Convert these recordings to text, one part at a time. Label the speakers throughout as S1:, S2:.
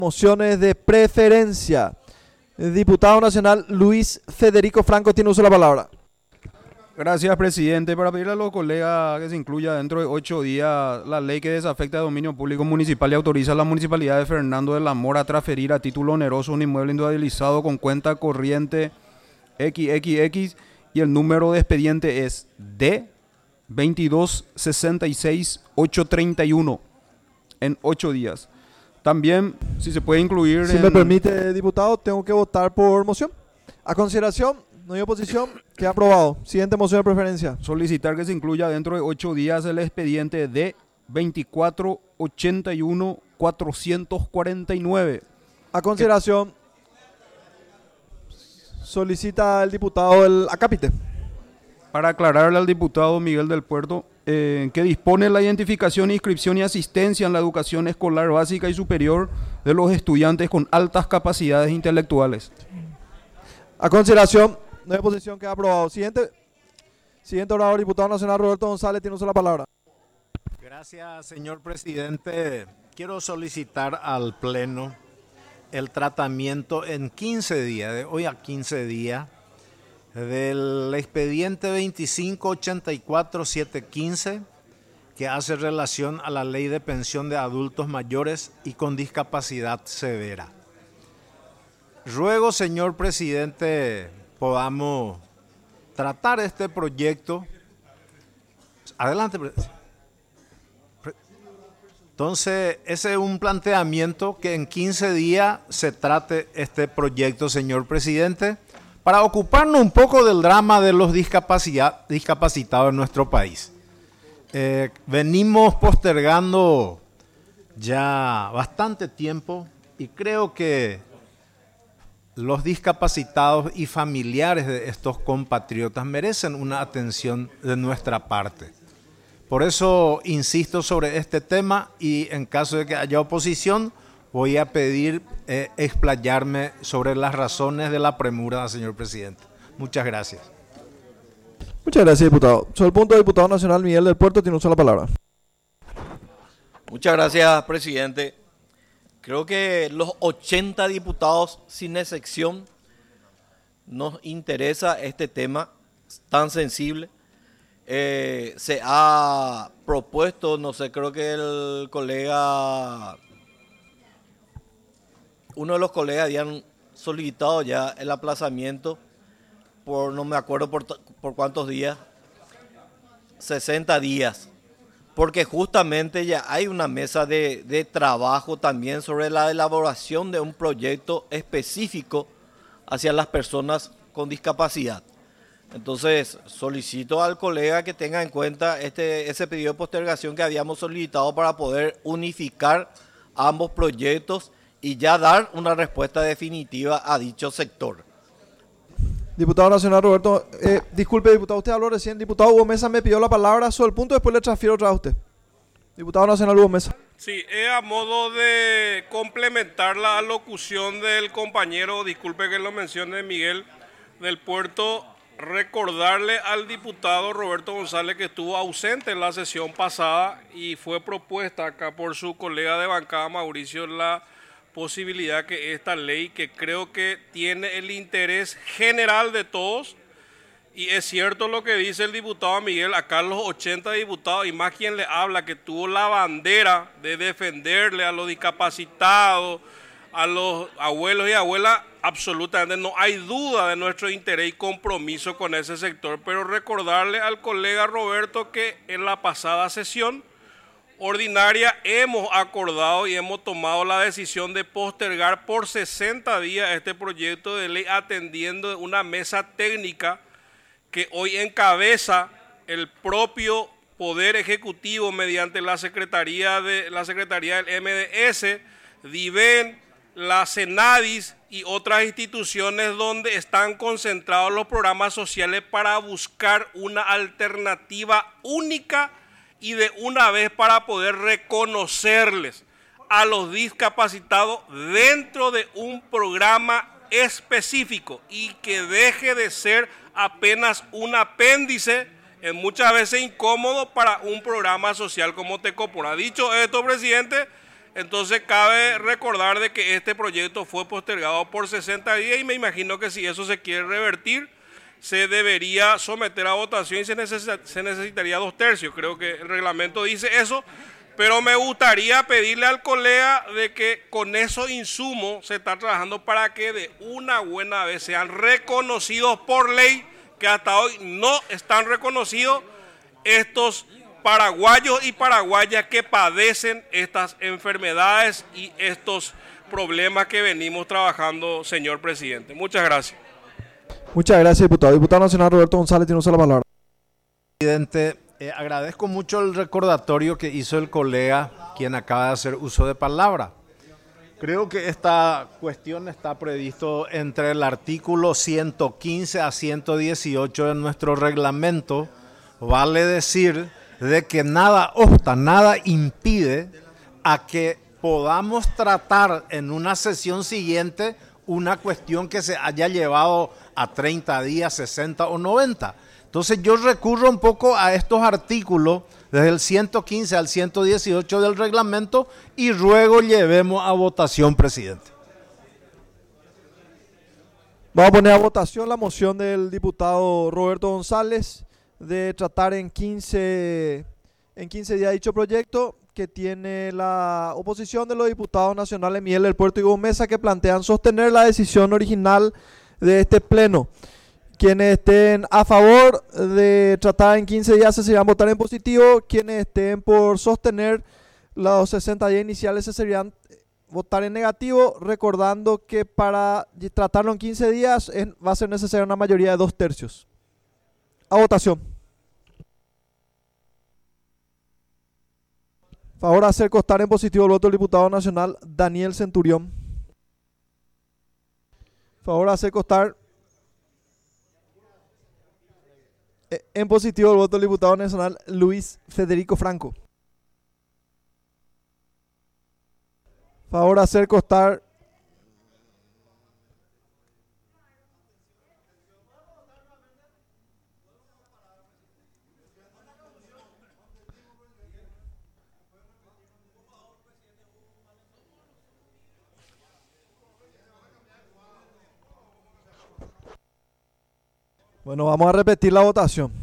S1: Mociones de preferencia. El diputado nacional Luis Federico Franco tiene uso de la palabra.
S2: Gracias, presidente. Para pedirle a los colegas que se incluya dentro de 8 días la ley que desafecta de dominio público municipal y autoriza a la municipalidad de Fernando de la Mora a transferir a título oneroso un inmueble individualizado con cuenta corriente XXX y el número de expediente es D2266831 en 8 días. También, si se puede incluir...
S1: Si me permite, diputado, tengo que votar por moción. A consideración, no hay oposición, queda aprobado. Siguiente moción de preferencia.
S2: Solicitar que se incluya dentro de 8 días el expediente D2481449.
S1: A consideración, solicita el diputado el acápite.
S2: Para aclararle al diputado Miguel del Puerto, que dispone la identificación, inscripción y asistencia en la educación escolar básica y superior de los estudiantes con altas capacidades intelectuales.
S1: A consideración, no hay oposición, queda aprobado. Siguiente orador, diputado nacional Roberto González, tiene uso la palabra.
S3: Gracias, señor presidente. Quiero solicitar al Pleno el tratamiento en 15 días, de hoy a 15 días, del expediente 2584715, que hace relación a la ley de pensión de adultos mayores y con discapacidad severa. Ruego, señor presidente, podamos tratar este proyecto. Adelante, presidente. Entonces, ese es un planteamiento que en 15 días se trate este proyecto, señor presidente, para ocuparnos un poco del drama de los discapacitados en nuestro país. Venimos postergando ya bastante tiempo y creo que los discapacitados y familiares de estos compatriotas merecen una atención de nuestra parte. Por eso insisto sobre este tema y en caso de que haya oposición, voy a pedir explayarme sobre las razones de la premura, señor presidente. Muchas gracias.
S1: Muchas gracias, diputado. Sobre el punto, diputado nacional Miguel del Puerto tiene uso de la palabra.
S4: Muchas gracias, presidente. Creo que los 80 diputados, sin excepción, nos interesa este tema tan sensible. Se ha propuesto, no sé, creo que el colega, uno de los colegas habían solicitado ya el aplazamiento por, no me acuerdo por cuántos días, 60 días, porque justamente ya hay una mesa de trabajo también sobre la elaboración de un proyecto específico hacia las personas con discapacidad. Entonces, solicito al colega que tenga en cuenta ese pedido de postergación que habíamos solicitado para poder unificar ambos proyectos y ya dar una respuesta definitiva a dicho sector.
S1: Diputado nacional Roberto, disculpe, diputado, usted habló recién. Diputado Hugo Mesa me pidió la palabra sobre el punto, después le transfiero otra vez a usted. Diputado nacional Hugo Mesa.
S5: Sí, a modo de complementar la alocución del compañero, disculpe que lo mencione, Miguel del Puerto, recordarle al diputado Roberto González que estuvo ausente en la sesión pasada y fue propuesta acá por su colega de bancada Mauricio la posibilidad que esta ley, que creo que tiene el interés general de todos, y es cierto lo que dice el diputado Miguel, acá los 80 diputados y más quien le habla, que tuvo la bandera de defenderle a los discapacitados, a los abuelos y abuelas, absolutamente no hay duda de nuestro interés y compromiso con ese sector, pero recordarle al colega Roberto que en la pasada sesión ordinaria hemos acordado y hemos tomado la decisión de postergar por 60 días este proyecto de ley atendiendo una mesa técnica que hoy encabeza el propio Poder Ejecutivo mediante la Secretaría del MDS, DIVEN, la CENADIS y otras instituciones donde están concentrados los programas sociales para buscar una alternativa única y de una vez para poder reconocerles a los discapacitados dentro de un programa específico y que deje de ser apenas un apéndice, muchas veces incómodo para un programa social como Tecopora. Dicho esto, presidente, Entonces cabe recordar de que este proyecto fue postergado por 60 días y me imagino que si eso se quiere revertir, se debería someter a votación y se necesitaría 2/3. Creo que el reglamento dice eso, pero me gustaría pedirle al colega de que con esos insumos se está trabajando para que de una buena vez sean reconocidos por ley, que hasta hoy no están reconocidos estos paraguayos y paraguayas que padecen estas enfermedades y estos problemas que venimos trabajando, señor presidente. Muchas gracias.
S1: Muchas gracias, diputado. Diputado nacional Roberto González tiene uso de la palabra.
S3: Presidente, agradezco mucho el recordatorio que hizo el colega, quien acaba de hacer uso de palabra. Creo que esta cuestión está previsto entre el artículo 115 a 118 de nuestro reglamento. Vale decir de que nada obsta, nada impide a que podamos tratar en una sesión siguiente una cuestión que se haya llevado a 30 días, 60 o 90. Entonces yo recurro un poco a estos artículos desde el 115 al 118 del reglamento y ruego llevemos a votación, presidente.
S1: Vamos a poner a votación la moción del diputado Roberto González de tratar en 15 días dicho proyecto, que tiene la oposición de los diputados nacionales Miguel del Puerto y Hugo Mesa, que plantean sostener la decisión original de este pleno. Quienes estén a favor de tratar en 15 días se serán votar en positivo. Quienes estén por sostener los 60 días iniciales se serán votar en negativo, recordando que para tratarlo en 15 días va a ser necesaria una mayoría de 2/3. A votación. Favor hacer constar en positivo el voto del diputado nacional Daniel Centurión. Favor hacer constar en positivo el voto del diputado nacional Luis Federico Franco. Favor hacer constar Bueno, vamos a repetir la votación.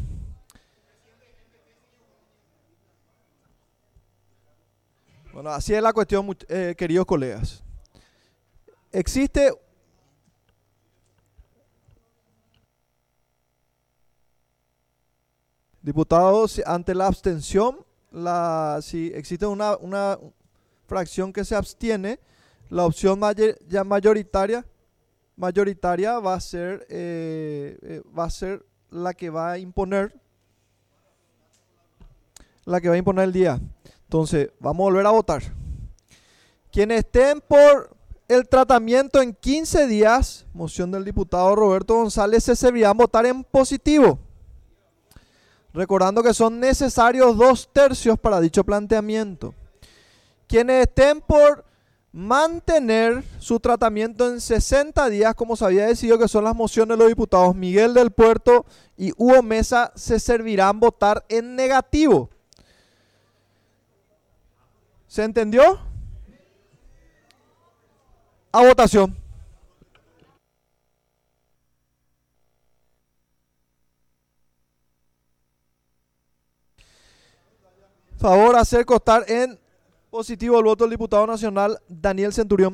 S1: Bueno, así es la cuestión, queridos colegas. Existe diputados ante la abstención, si existe una fracción que se abstiene, la opción mayoritaria va a ser la que va a imponer el día. Entonces, vamos a volver a votar. Quienes estén por el tratamiento en 15 días, moción del diputado Roberto González, se servirán votar en positivo. Recordando que son necesarios 2/3 para dicho planteamiento. Quienes estén por mantener su tratamiento en 60 días, como se había decidido, que son las mociones de los diputados Miguel del Puerto y Hugo Mesa, se servirán votar en negativo. ¿Se entendió? A votación. Favor hacer constar en positivo el voto del diputado nacional Daniel Centurión.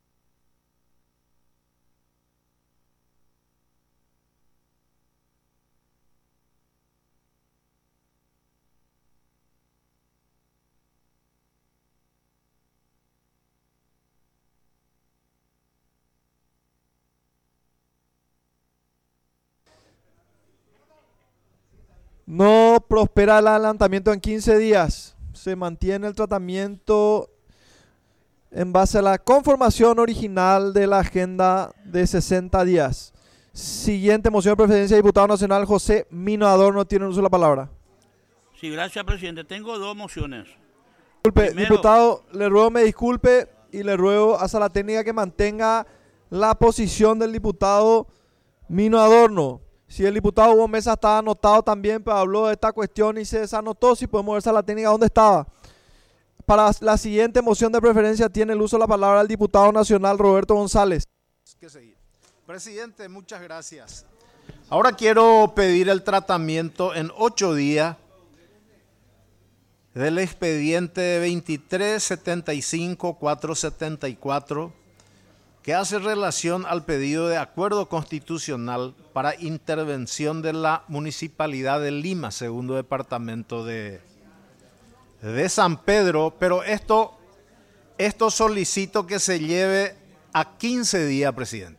S1: No prospera el adelantamiento en 15 días. Se mantiene el tratamiento en base a la conformación original de la agenda de 60 días. Siguiente moción de preferencia, diputado nacional José Mino Adorno, tiene uso de la palabra.
S6: Sí, gracias, presidente. Tengo dos mociones.
S1: Disculpe,
S6: Primero,
S1: diputado, le ruego me disculpe y le ruego a Sala Técnica que mantenga la posición del diputado Mino Adorno. Si el diputado Hugo Mesa estaba anotado también, pero habló de esta cuestión y se desanotó, si podemos ver a la técnica dónde estaba. Para la siguiente moción de preferencia tiene el uso de la palabra el diputado nacional Roberto González.
S3: Que seguir. Presidente, muchas gracias. Ahora quiero pedir el tratamiento en 8 días del expediente 2375-474 que hace relación al pedido de acuerdo constitucional para intervención de la Municipalidad de Lima, segundo departamento de San Pedro, pero esto solicito que se lleve a 15 días, presidente.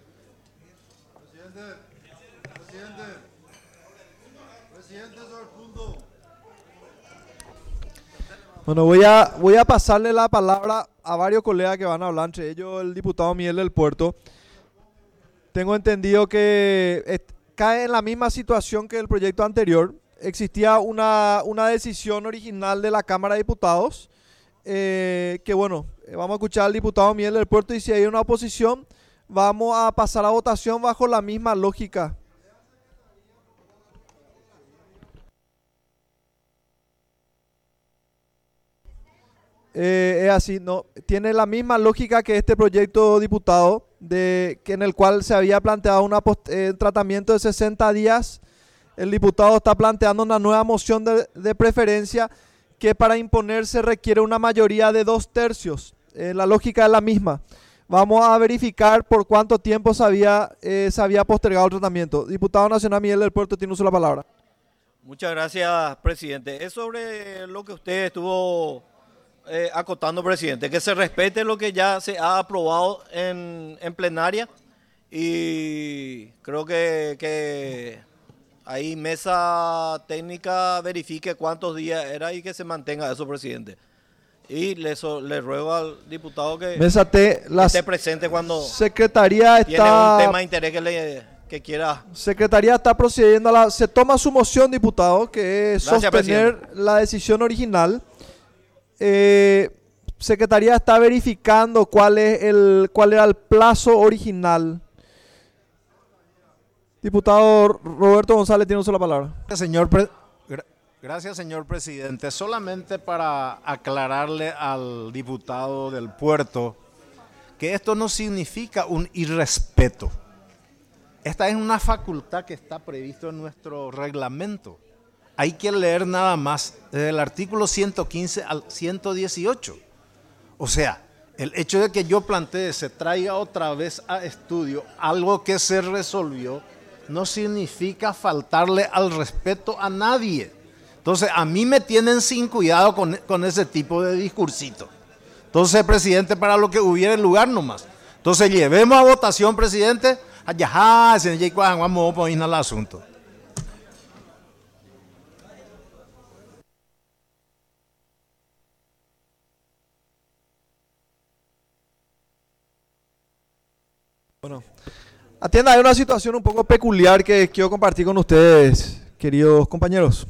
S1: Bueno, voy a pasarle la palabra a varios colegas que van a hablar, entre ellos el diputado Miguel del Puerto. Tengo entendido que cae en la misma situación que el proyecto anterior. Existía una decisión original de la Cámara de Diputados, que bueno, vamos a escuchar al diputado Miguel del Puerto y si hay una oposición, vamos a pasar a votación bajo la misma lógica. Es así, no, tiene la misma lógica que este proyecto, diputado, que en el cual se había planteado un tratamiento de 60 días. El diputado está planteando una nueva moción de preferencia que para imponerse requiere una mayoría de 2/3. La lógica es la misma. Vamos a verificar por cuánto tiempo se había postergado el tratamiento. Diputado nacional Miguel del Puerto, tiene uso la palabra.
S4: Muchas gracias, presidente. Es sobre lo que usted estuvo acotando, presidente, que se respete lo que ya se ha aprobado en plenaria y creo que ahí mesa técnica verifique cuántos días era y que se mantenga eso, presidente. Y le ruego al diputado que esté presente cuando
S1: Secretaría
S4: tiene un tema de interés que quiera.
S1: Secretaría está procediendo se toma su moción, diputado, que es
S4: Gracias,
S1: sostener
S4: presidente.
S1: la decisión original. Secretaría está verificando cuál era el plazo original. Diputado Roberto González, tiene usted la palabra.
S3: Gracias, señor presidente. Solamente para aclararle al diputado del Puerto que esto no significa un irrespeto. Esta es una facultad que está previsto en nuestro reglamento. Hay que leer nada más desde el artículo 115 al 118. O sea, el hecho de que yo plantee se traiga otra vez a estudio algo que se resolvió no significa faltarle al respeto a nadie. Entonces, a mí me tienen sin cuidado con ese tipo de discursito. Entonces, presidente, para lo que hubiera lugar nomás. Entonces, llevemos a votación, presidente. Allá, vamos a poner al asunto.
S1: Bueno, atienda, hay una situación un poco peculiar que quiero compartir con ustedes, queridos compañeros.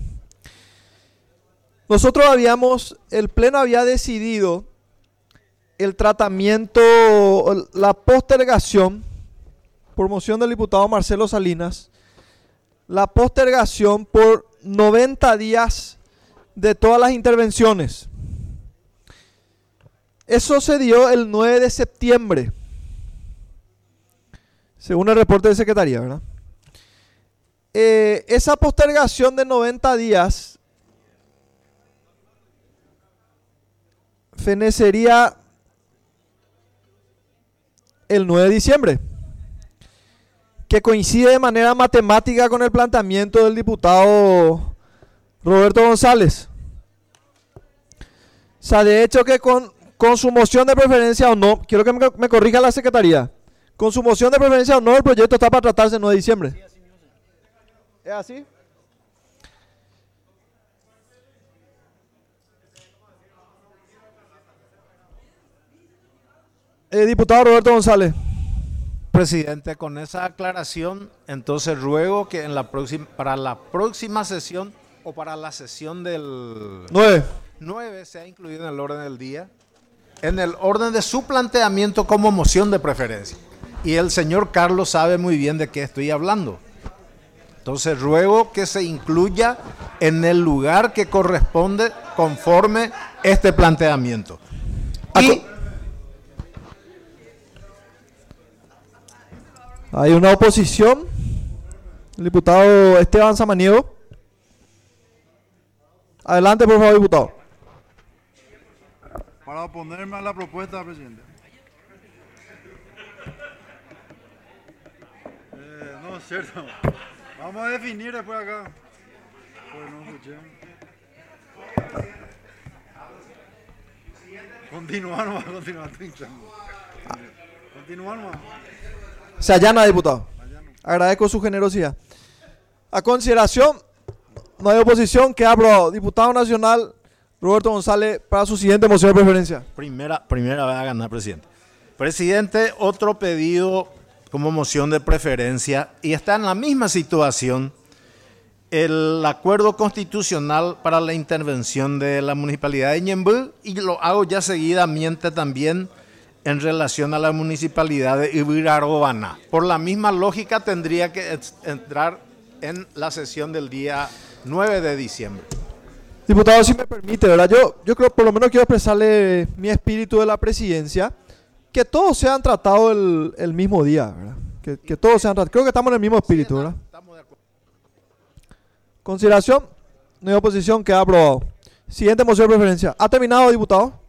S1: El Pleno había decidido el tratamiento, la postergación, por moción del diputado Marcelo Salinas, la postergación por 90 días de todas las intervenciones. Eso se dio el 9 de septiembre. Según el reporte de Secretaría, ¿verdad? Esa postergación de 90 días fenecería el 9 de diciembre, que coincide de manera matemática con el planteamiento del diputado Roberto González. O sea, de hecho que con su moción de preferencia o no, quiero que me corrija la Secretaría, con su moción de preferencia o no, el proyecto está para tratarse el 9 de diciembre. ¿Es así? Diputado Roberto González.
S3: Presidente, con esa aclaración, entonces ruego que para la próxima sesión o para la sesión del 9 sea incluido en el orden del día, en el orden de su planteamiento como moción de preferencia. Y el señor Carlos sabe muy bien de qué estoy hablando. Entonces ruego que se incluya en el lugar que corresponde conforme este planteamiento. Y
S1: hay una oposición. El diputado Esteban Samaniego. Adelante, por favor, diputado.
S7: Para oponerme a la propuesta, presidente. No es cierto. Vamos a definir después acá. Pues no escuché. Continuar nomás, continuar. Continuar nomás.
S1: Se allana, diputado. Agradezco su generosidad. A consideración, no hay oposición. Queda aprobado. Diputado nacional Roberto González para su siguiente moción de preferencia.
S3: Primera vez a ganar, presidente. Presidente, otro pedido como moción de preferencia y está en la misma situación. El acuerdo constitucional para la intervención de la municipalidad de Ñemby, y lo hago ya seguidamente también en relación a la municipalidad de Ibirarobana. Por la misma lógica tendría que entrar en la sesión del día 9 de diciembre.
S1: Diputado, si me permite, ¿verdad? Yo creo, por lo menos quiero expresarle mi espíritu de la presidencia, que todos sean tratados el mismo día, ¿verdad? Que todos sean tratados. Creo que estamos en el mismo espíritu, ¿verdad? Consideración, no hay oposición, queda aprobado. Siguiente moción de preferencia. ¿Ha terminado, diputado?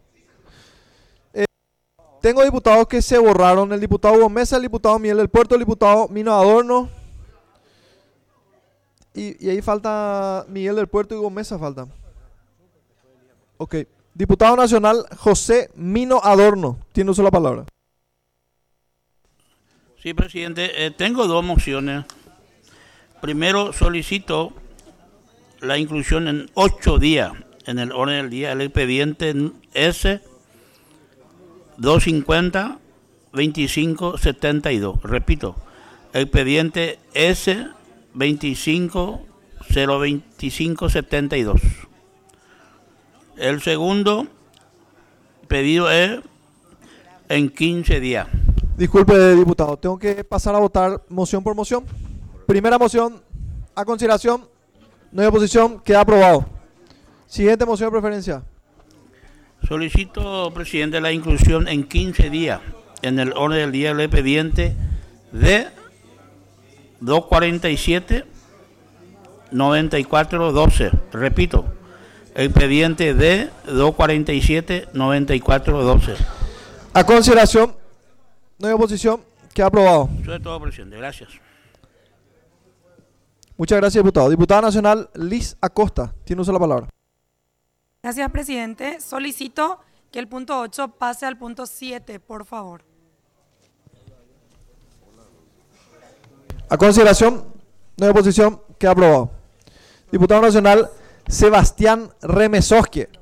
S1: Tengo diputados que se borraron. El diputado Hugo Mesa, el diputado Miguel del Puerto, el diputado Mino Adorno. Y ahí falta Miguel del Puerto y Hugo Mesa faltan. Ok. Diputado nacional José Mino Adorno. Tiene uso la palabra.
S6: Sí, presidente. Tengo dos mociones. Primero, solicito la inclusión en 8 días en el orden del día del expediente S 250-2572. Repito, expediente S 25-025-72. El segundo pedido es en 15 días.
S1: Disculpe, diputado, tengo que pasar a votar moción por moción. Primera moción a consideración, no hay oposición, queda aprobado. Siguiente moción de preferencia.
S6: Solicito, presidente, la inclusión en 15 días en el orden del día del expediente de 247-9412. Repito, expediente de 247-9412.
S1: A consideración, no hay oposición, queda aprobado.
S6: Eso es todo, presidente. Gracias.
S1: Muchas gracias, diputado. Diputada nacional Liz Acosta, tiene uso la palabra.
S8: Gracias, presidente. Solicito que el punto 8 pase al punto 7, por favor.
S1: A consideración, no hay oposición, queda aprobado. Diputado nacional Sebastián Remesosque.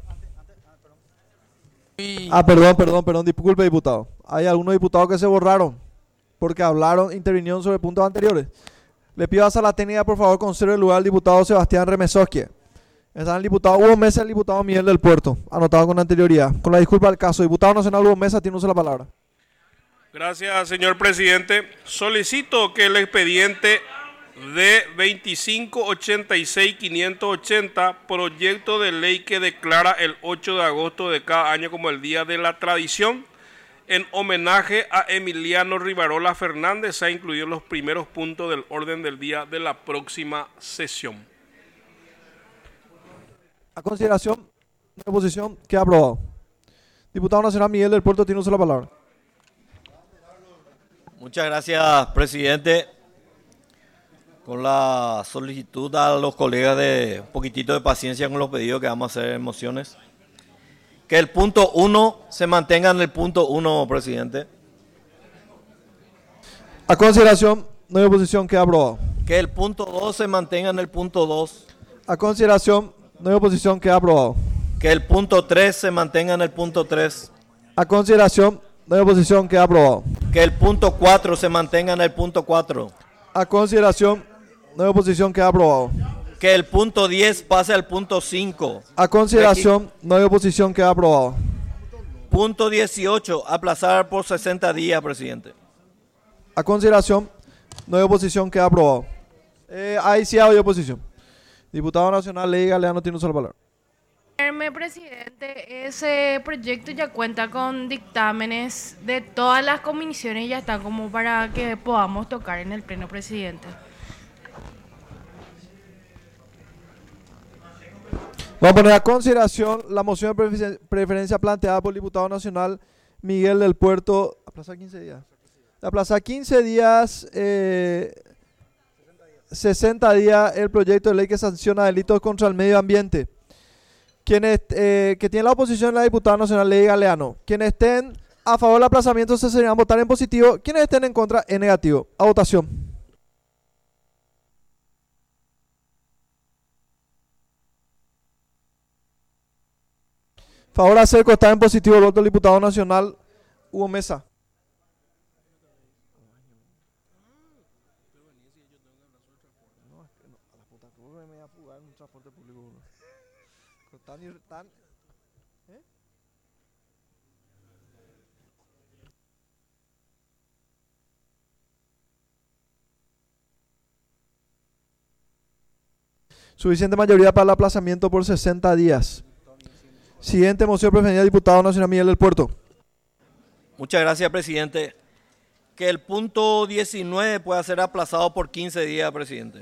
S1: Perdón, disculpe, diputado. Hay algunos diputados que se borraron porque intervinieron sobre puntos anteriores. Le pido a Sala Técnica, por favor, conserve el lugar al diputado Sebastián Remesosque. Están el diputado Hugo Mesa y el diputado Miguel del Puerto, anotado con anterioridad. Con la disculpa del caso, diputado nacional Hugo Mesa, tiene uso de la palabra.
S5: Gracias, señor presidente. Solicito que el expediente de 2586-580, proyecto de ley que declara el 8 de agosto de cada año como el Día de la Tradición, en homenaje a Emiliano Rivarola Fernández, se ha incluido en los primeros puntos del orden del día de la próxima sesión.
S1: A consideración, no hay oposición, queda aprobado. Diputado nacional Miguel del Puerto, tiene uso de la palabra.
S4: Muchas gracias, presidente. Con la solicitud a los colegas de un poquitito de paciencia con los pedidos que vamos a hacer en mociones. Que el punto 1 se mantenga en el punto 1, presidente.
S1: A consideración, no hay oposición, queda aprobado.
S4: Que el punto 2 se mantenga en el punto 2.
S1: A consideración, no hay oposición, queda aprobado.
S4: Que el punto 3 se mantenga en el punto 3.
S1: A consideración, no hay oposición, queda aprobado.
S4: Que el punto 4 se mantenga en el punto 4.
S1: A consideración, no hay oposición, queda aprobado.
S4: Que el punto 10 pase al punto 5.
S1: A consideración, no hay oposición, queda aprobado.
S4: Punto 18, aplazar por 60 días, presidente.
S1: A consideración, no hay oposición, queda aprobado. Ahí sí hay oposición. Diputado nacional, Ley Galeano tiene un solo palabra.
S9: Presidente, ese proyecto ya cuenta con dictámenes de todas las comisiones y ya está como para que podamos tocar en el pleno, presidente.
S1: Vamos a poner a consideración la moción de preferencia planteada por el diputado nacional Miguel del Puerto. Aplazar 15 días. Aplazar 15 días, 60 días el proyecto de ley que sanciona delitos contra el medio ambiente. Quienes que tiene la oposición la diputada nacional Ley Galeano. Quienes estén a favor del aplazamiento se serían votar en positivo. Quienes estén en contra en negativo. A votación. Favor hacer constar en positivo el voto del diputado nacional Hugo Mesa. Suficiente mayoría para el aplazamiento por 60 días. Siguiente moción preferida, diputado nacional Miguel del Puerto.
S4: Muchas gracias, presidente. Que el punto 19 pueda ser aplazado por 15 días, presidente.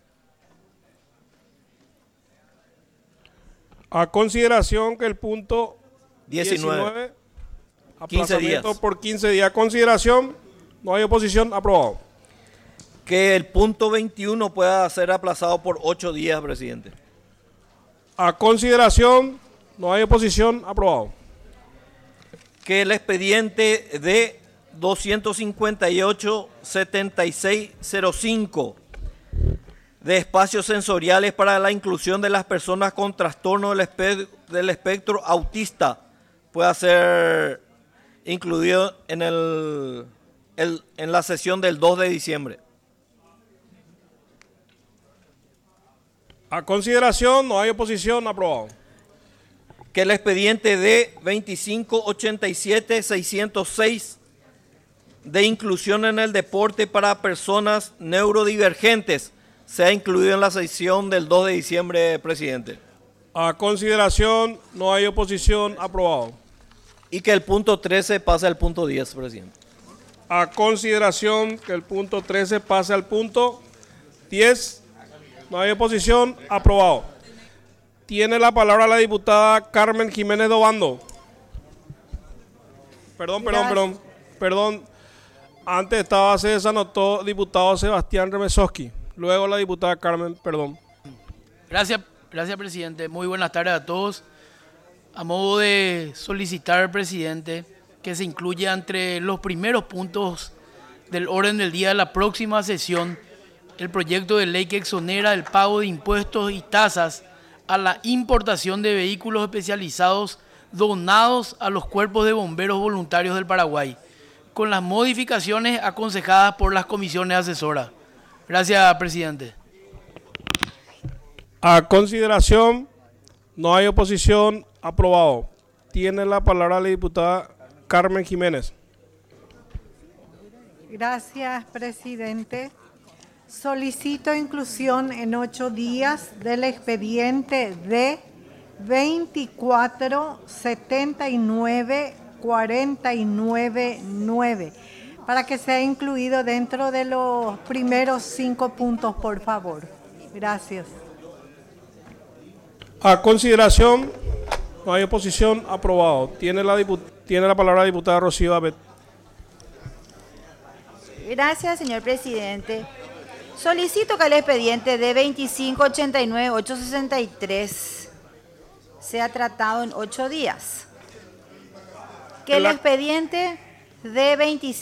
S5: A consideración que el punto
S4: 19,
S5: 15
S4: días.
S5: Por 15 días. Consideración, no hay oposición, aprobado.
S4: Que el punto 21 pueda ser aplazado por 8 días, presidente.
S5: A consideración, no hay oposición, aprobado.
S4: Que el expediente de 258-7605 de espacios sensoriales para la inclusión de las personas con trastorno del espectro autista pueda ser incluido en la sesión del 2 de diciembre.
S5: A consideración, no hay oposición, aprobado.
S4: Que el expediente de 2587-606 de inclusión en el deporte para personas neurodivergentes sea incluido en la sesión del 2 de diciembre, presidente.
S5: A consideración, no hay oposición, aprobado.
S4: Y que el punto 13 pase al punto 10, presidente.
S5: A consideración, que el punto 13 pase al punto 10. No hay oposición, aprobado. Tiene la palabra la diputada Carmen Jiménez Dobando. Perdón. Antes se desanotó diputado Sebastián Remesoski. Luego la diputada Carmen, perdón.
S10: Gracias, presidente. Muy buenas tardes a todos. A modo de solicitar al presidente que se incluya entre los primeros puntos del orden del día de la próxima sesión el proyecto de ley que exonera el pago de impuestos y tasas a la importación de vehículos especializados donados a los cuerpos de bomberos voluntarios del Paraguay, con las modificaciones aconsejadas por las comisiones asesoras. Gracias, presidente.
S5: A consideración, no hay oposición, aprobado. Tiene la palabra la diputada Carmen Jiménez.
S11: Gracias, presidente. Solicito inclusión en 8 días del expediente de 2479-499 para que sea incluido dentro de los primeros 5 puntos, por favor. Gracias.
S5: A consideración, no hay oposición, aprobado. Tiene la palabra la diputada Rocío Abet.
S12: Gracias, señor presidente. Solicito que el expediente de 2589-863 sea tratado en 8 días. Que el expediente de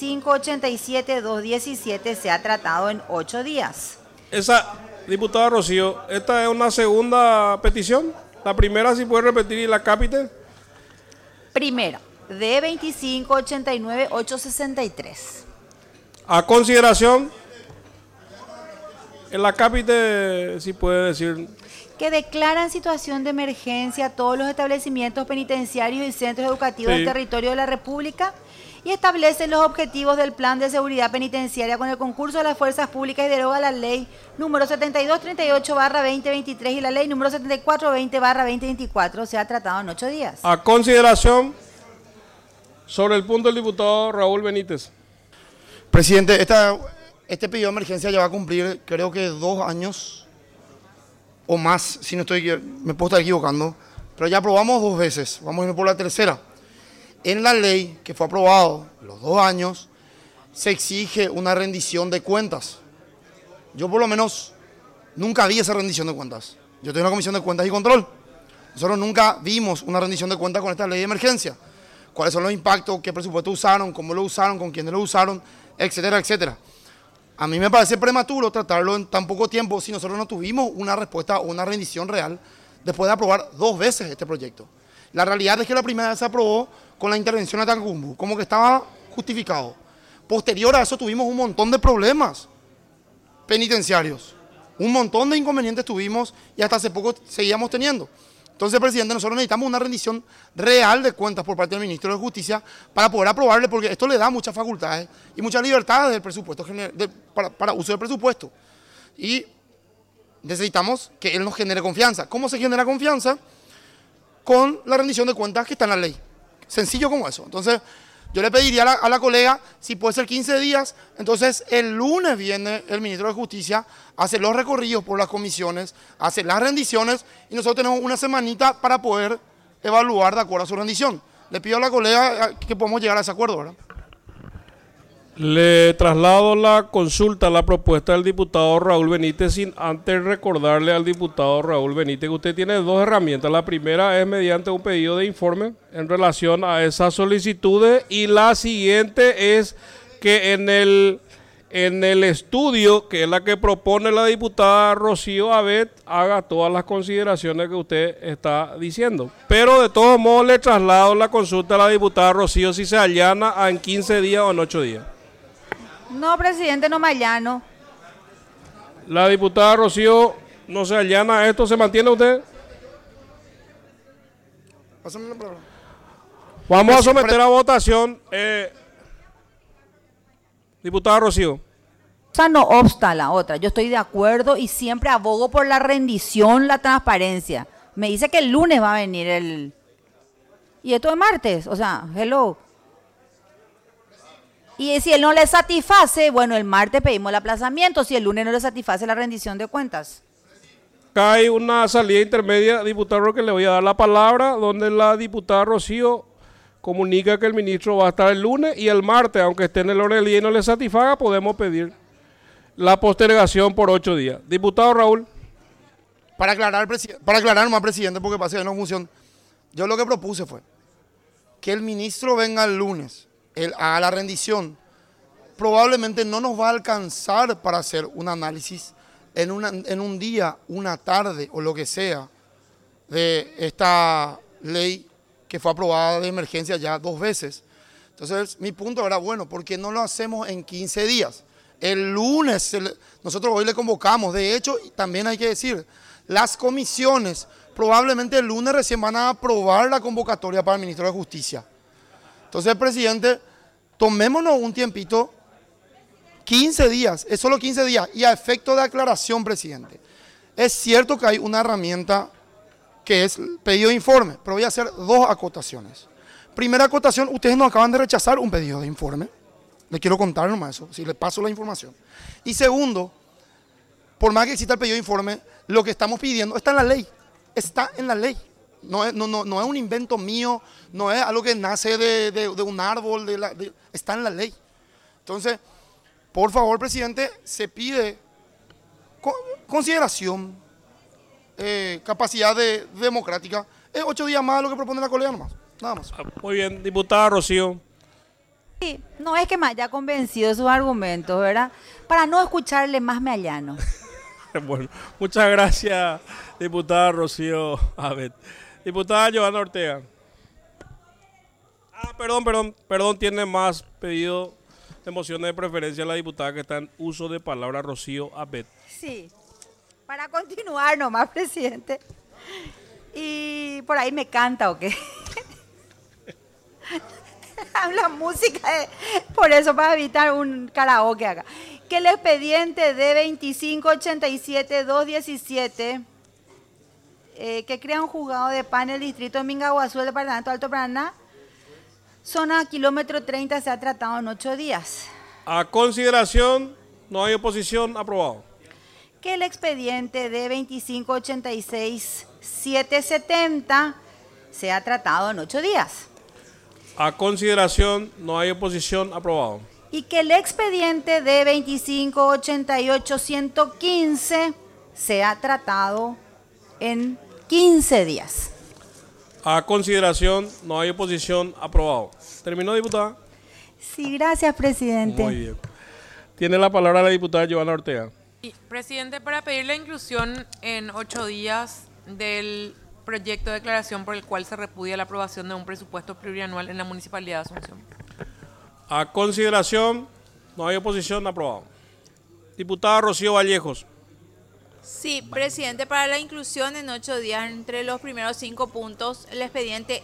S12: 2587-217 sea tratado en 8 días.
S5: Esa, diputada Rocío, esta es una segunda petición. La primera, si puede repetir, y la cápite.
S12: Primera, de 2589-863.
S5: A consideración, en la cápite, si puede decir.
S12: Que declaran situación de emergencia todos los establecimientos penitenciarios y centros educativos del territorio de la República y establece los objetivos del Plan de Seguridad Penitenciaria con el concurso de las fuerzas públicas y deroga la ley número 7238/2023 y la ley número 7420/2024. Se ha tratado en 8 días.
S5: A consideración sobre el punto del diputado Raúl Benítez.
S13: Presidente, este pedido de emergencia ya va a cumplir, creo que 2 años o más, si no estoy, me puedo estar equivocando, pero ya aprobamos 2 veces, vamos a ir por la tercera. En la ley que fue aprobado los 2 años, se exige una rendición de cuentas. Yo por lo menos nunca vi esa rendición de cuentas. Yo estoy en la Comisión de Cuentas y Control. Nosotros nunca vimos una rendición de cuentas con esta ley de emergencia. Cuáles son los impactos, qué presupuesto usaron, cómo lo usaron, con quiénes lo usaron, etcétera, etcétera. A mí me parece prematuro tratarlo en tan poco tiempo si nosotros no tuvimos una respuesta o una rendición real después de aprobar 2 veces este proyecto. La realidad es que la primera vez se aprobó con la intervención de Tacumbu, como que estaba justificado. Posterior a eso tuvimos un montón de problemas penitenciarios, un montón de inconvenientes tuvimos y hasta hace poco seguíamos teniendo. Entonces, presidente, nosotros necesitamos una rendición real de cuentas por parte del ministro de Justicia para poder aprobarle, porque esto le da muchas facultades y muchas libertades del presupuesto para uso del presupuesto. Y necesitamos que él nos genere confianza. ¿Cómo se genera confianza? Con la rendición de cuentas que está en la ley. Sencillo como eso. Entonces, yo le pediría a la colega, si puede ser 15 días, entonces el lunes viene el ministro de Justicia, hace los recorridos por las comisiones, hace las rendiciones y nosotros tenemos una semanita para poder evaluar de acuerdo a su rendición. Le pido a la colega que podamos llegar a ese acuerdo, ¿verdad?
S5: Le traslado la consulta a la propuesta del diputado Raúl Benítez sin antes recordarle al diputado Raúl Benítez que usted tiene 2 herramientas. La primera es mediante un pedido de informe en relación a esas solicitudes y la siguiente es que en el estudio, que es la que propone la diputada Rocío Abet, haga todas las consideraciones que usted está diciendo. Pero de todos modos le traslado la consulta a la diputada Rocío si se allana en 15 días o en 8 días.
S12: No, presidente, no me allano.
S5: La diputada Rocío no se allana a esto. ¿Se mantiene usted? Vamos a someter a votación. Diputada Rocío.
S12: O sea, no obsta la otra. Yo estoy de acuerdo y siempre abogo por la rendición, la transparencia. Me dice que el lunes va a venir el... Y esto es martes. O sea, hello. Y si él no le satisface, bueno, el martes pedimos el aplazamiento, si el lunes no le satisface la rendición de cuentas.
S5: Acá hay una salida intermedia, diputado, que le voy a dar la palabra, donde la diputada Rocío comunica que el ministro va a estar el lunes y el martes, aunque esté en el orden del día y no le satisfaga, podemos pedir la postergación por 8 días. Diputado Raúl.
S13: Para aclarar más, presidente, porque pasa que no funciona. Yo lo que propuse fue que el ministro venga el lunes a la rendición. Probablemente no nos va a alcanzar para hacer un análisis en un día, una tarde o lo que sea de esta ley que fue aprobada de emergencia ya 2 veces. Entonces mi punto era, bueno, ¿por qué no lo hacemos en 15 días? El lunes, nosotros hoy le convocamos, de hecho también hay que decir, las comisiones probablemente el lunes recién van a aprobar la convocatoria para el ministro de Justicia. Entonces, presidente, tomémonos un tiempito, 15 días, es solo 15 días, y a efecto de aclaración, presidente, es cierto que hay una herramienta que es pedido de informe, pero voy a hacer 2 acotaciones. Primera acotación, ustedes nos acaban de rechazar un pedido de informe, le quiero contar nomás eso, si le paso la información. Y segundo, por más que exista el pedido de informe, lo que estamos pidiendo está en la ley, está en la ley. No es un invento mío, no es algo que nace de un árbol, está en la ley. Entonces, por favor, presidente, se pide consideración, capacidad democrática. Es 8 días más de lo que propone la colega nomás, nada más.
S5: Muy bien, diputada Rocío.
S12: Sí, no es que me haya convencido sus argumentos, ¿verdad? Para no escucharle más me allano.
S5: Bueno, muchas gracias, diputada Rocío Abet. Diputada Johanna Ortega. Perdón, tiene más pedido de mociones de preferencia la diputada que está en uso de palabra, Rocío Abet.
S12: Sí, para continuar nomás, presidente. Y por ahí me canta, ¿o qué? La música, por eso, para evitar un karaoke acá. Que el expediente de 2587-217, que crea un juzgado de paz en el distrito de Mingaguazú, del departamento de Alto Paraná, zona kilómetro 30, se ha tratado en 8 días.
S5: A consideración, no hay oposición, aprobado.
S12: Que el expediente de 2586-770 se ha tratado en 8 días.
S5: A consideración, no hay oposición, aprobado.
S12: Y que el expediente de 2588-115 se ha tratado en 15 días.
S5: A consideración, no hay oposición, aprobado. ¿Terminó, diputada?
S12: Sí, gracias, presidente.
S5: Muy bien. Tiene la palabra la diputada Giovanna Ortega.
S14: Sí, presidente, para pedir la inclusión en 8 días del proyecto de declaración por el cual se repudia la aprobación de un presupuesto plurianual en la Municipalidad de Asunción.
S5: A consideración, no hay oposición, aprobado. Diputada Rocío Vallejos.
S15: Sí, presidente, para la inclusión en 8 días entre los primeros 5 puntos, el expediente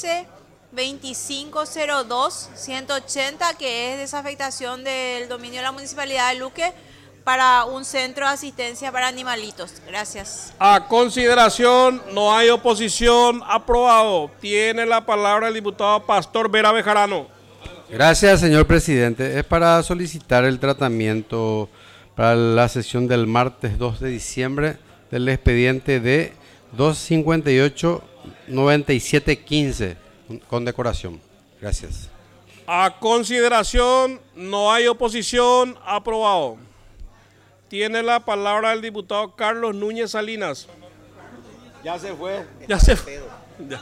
S15: S2502-180, que es desafectación del dominio de la Municipalidad de Luque para un centro de asistencia para animalitos. Gracias.
S5: A consideración, no hay oposición, aprobado. Tiene la palabra el diputado Pastor Vera Bejarano.
S16: Gracias, señor presidente. Es para solicitar el tratamiento para la sesión del martes 2 de diciembre del expediente de 258-9715 con decoración. Gracias.
S5: A consideración, no hay oposición, aprobado. Tiene la palabra el diputado Carlos Núñez Salinas.
S3: Ya se fue.
S5: Ya se fue. Ya.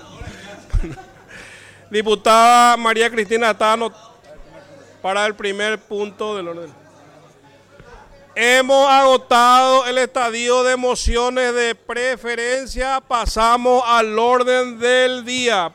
S5: Diputada María Cristina Tano, para el primer punto del orden. Hemos agotado el estadio de mociones de preferencia. Pasamos al orden del día.